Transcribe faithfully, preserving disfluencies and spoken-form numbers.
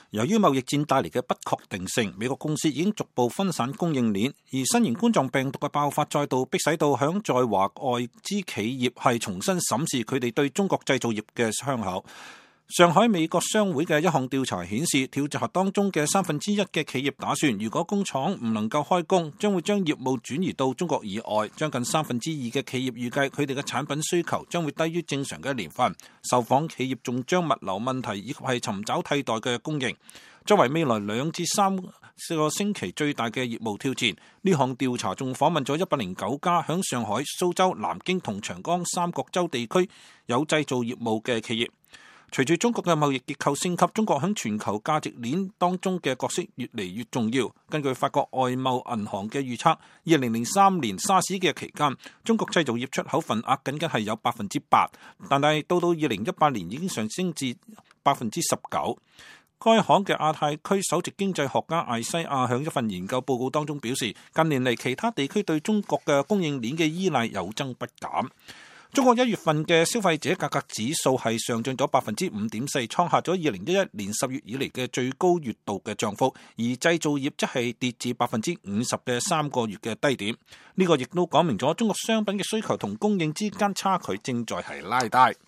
由於貿易戰帶嚟嘅不確定性，美國公司已經逐步分散供應鏈，而新型冠狀病毒嘅爆發再度迫使到響在華外資企業係重新審視佢哋對中國製造業嘅窗口。上海美國商會嘅一項調查顯示，調查當中嘅三分之一嘅企業打算，如果工廠唔能夠開工，將會將業務轉移到中國以外。將近三分之二嘅企業預計佢哋嘅產品需求將會低於正常嘅一年份。受訪企業仲將物流問題以及係尋找替代嘅供應作為未來兩至三個星期最大嘅業務挑戰。呢項調查仲訪問咗一百零九家響上海、蘇州、南京同長江三角洲地區有製造業務嘅企業。隨住中國嘅貿易結構升級，中國喺全球價值鏈當中嘅角色越嚟越重要。根據法國外貿銀行嘅預測，二零零三年沙士嘅期間，中國製造業出口份額僅僅係有百分之八，但係到到二零一八年已經上升至百分之十九。該行嘅亞太區首席經濟學家艾西亞向一份研究報告當中表示，近年嚟其他地區對中國嘅供應鏈嘅依賴有增不減。中國一月份嘅消費者價格指數係上漲咗百分之五點四，創下咗二零一一年十月以嚟嘅最高月度嘅漲幅，而製造業則係跌至百分之五十嘅三個月嘅低點。呢個亦都講明咗中國商品嘅需求同供應之間差距正在係拉大。